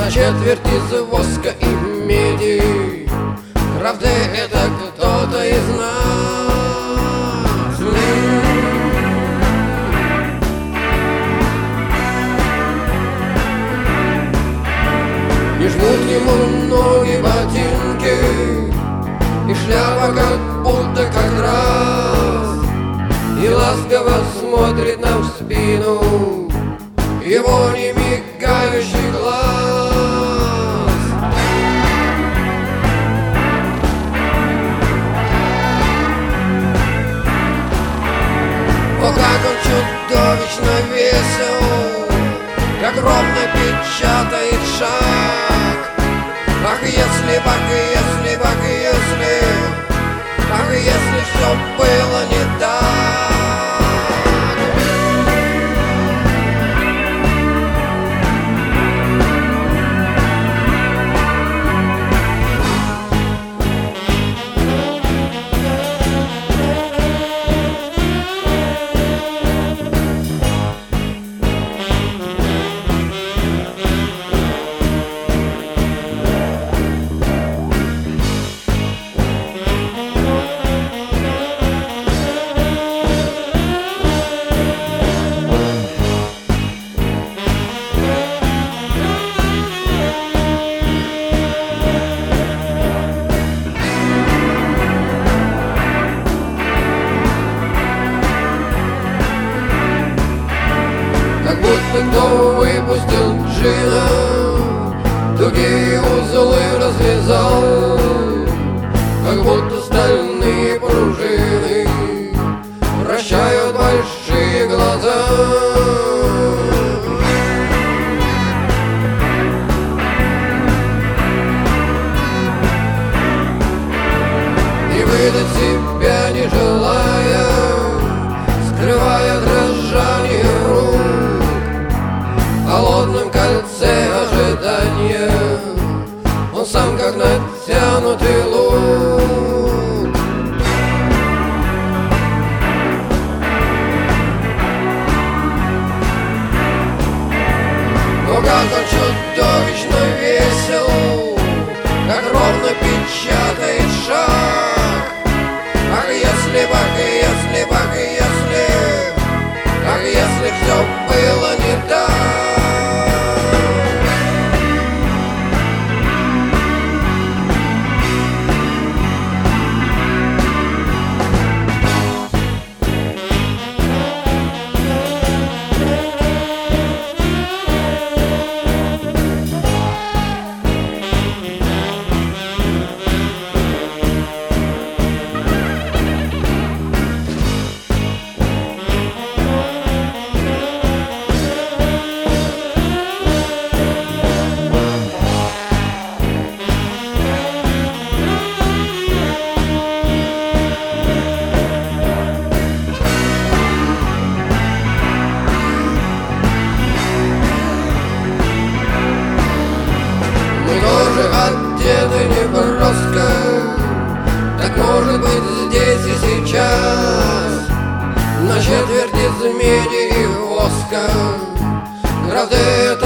на четверть из воска и меди. Правда, это кто-то из нас. Не жмут ему ноги ботинки, и шляпа как будто как раз, и ласково смотрит нам в спину его не мигающий глаз. О, как он чудовищно весел, как ровно печатает шаг. Ах, если, ах, если, ах, если, ах, если все было не так. Как будто кто выпустил джина, тугие узлы развязал, как будто стальные пружины вращают большие глаза. И выдать себя не желая, скрывая дрожание рук в холодном кольце ожидания, он сам как натянутый лук. О, как он чудовищно весел, как ровно печатает шаг. Ах, если, ах, если, ах, если, ах, если все было не так. Одеты неброско, так может быть здесь и сейчас, на четверть из меди и воска. Правда,